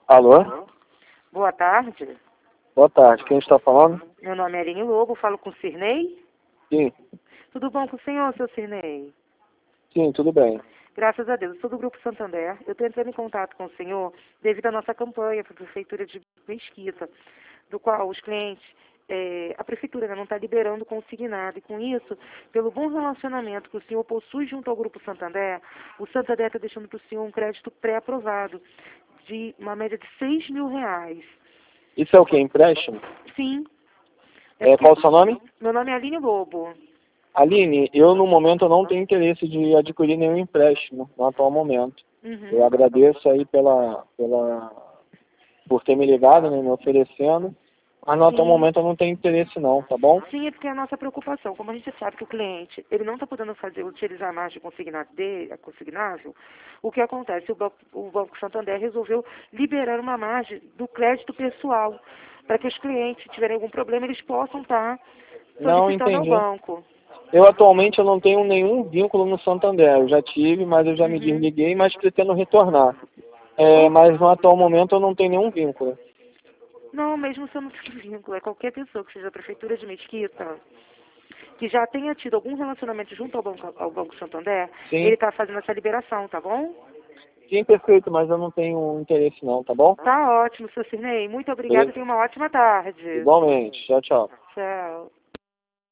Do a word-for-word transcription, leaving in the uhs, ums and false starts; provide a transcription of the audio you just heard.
Alô? Boa tarde. Boa tarde. Quem está falando? Meu nome é Aline Lobo, falo com o Cirnei. Sim. Tudo bom com o senhor, seu Cirnei? Sim, tudo bem. Graças a Deus. Eu sou do Grupo Santander. Eu estou entrando em contato com o senhor devido à nossa campanha para a Prefeitura de Mesquita, do qual os clientes, eh, a Prefeitura ainda não está liberando consignado. E com isso, pelo bom relacionamento que o senhor possui junto ao Grupo Santander, o Santander está deixando para o senhor um crédito pré-aprovado de uma média de seis mil reais. Isso é o que? Empréstimo? Sim. É, qual o seu nome? Meu nome é Aline Lobo. Aline, eu no momento eu não tenho interesse de adquirir nenhum empréstimo no atual momento. Uhum. Eu agradeço aí pela, pela, por ter me ligado, né, me oferecendo, mas no atual Sim. momento eu não tenho interesse não, tá bom? Sim, é porque é a nossa preocupação. Como a gente sabe que o cliente ele não está podendo fazer, utilizar a margem consignada dele, a consignável, o que acontece? O Banco, o Banco Santander resolveu liberar uma margem do crédito pessoal, para que os clientes, se tiverem algum problema, eles possam estar Não solicitando ao entendi. banco. Eu atualmente eu não tenho nenhum vínculo no Santander. Eu já tive, mas eu já me Uhum. desliguei, mas pretendo retornar. É, mas no atual momento eu não tenho nenhum vínculo. Não, mesmo se eu não tenho vínculo, é qualquer pessoa que seja da Prefeitura de Mesquita, que já tenha tido algum relacionamento junto ao Banco, ao Banco Santander, Sim. ele está fazendo essa liberação, tá bom? Sim, perfeito, mas eu não tenho interesse não, tá bom? Tá ótimo, seu Cirnei. Muito obrigada e Beleza. tenha uma ótima tarde. Igualmente. Tchau, tchau. Tchau.